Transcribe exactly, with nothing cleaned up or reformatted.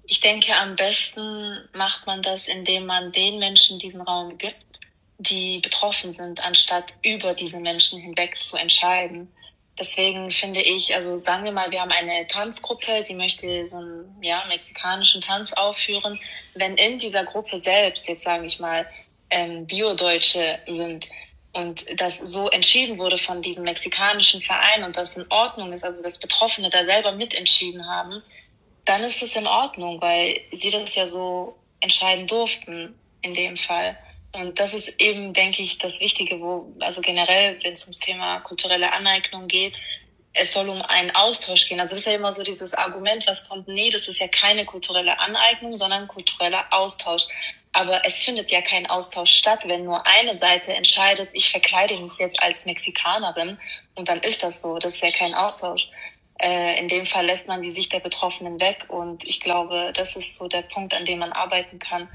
Ich denke, am besten macht man das, indem man den Menschen diesen Raum gibt, die betroffen sind, anstatt über diese Menschen hinweg zu entscheiden. Deswegen finde ich, also sagen wir mal, wir haben eine Tanzgruppe, die möchte so einen ja, mexikanischen Tanz aufführen. Wenn in dieser Gruppe selbst, jetzt sage ich mal, ähm, Bio-Deutsche sind und das so entschieden wurde von diesem mexikanischen Verein und das in Ordnung ist, also dass Betroffene da selber mitentschieden haben, dann ist es in Ordnung, weil sie das ja so entscheiden durften in dem Fall. Und das ist eben, denke ich, das Wichtige, wo, also generell, wenn es ums Thema kulturelle Aneignung geht, es soll um einen Austausch gehen. Also das ist ja immer so dieses Argument, was kommt, nee, das ist ja keine kulturelle Aneignung, sondern kultureller Austausch. Aber es findet ja kein Austausch statt, wenn nur eine Seite entscheidet, ich verkleide mich jetzt als Mexikanerin und dann ist das so. Das ist ja kein Austausch. Äh, in dem Fall lässt man die Sicht der Betroffenen weg und ich glaube, das ist so der Punkt, an dem man arbeiten kann.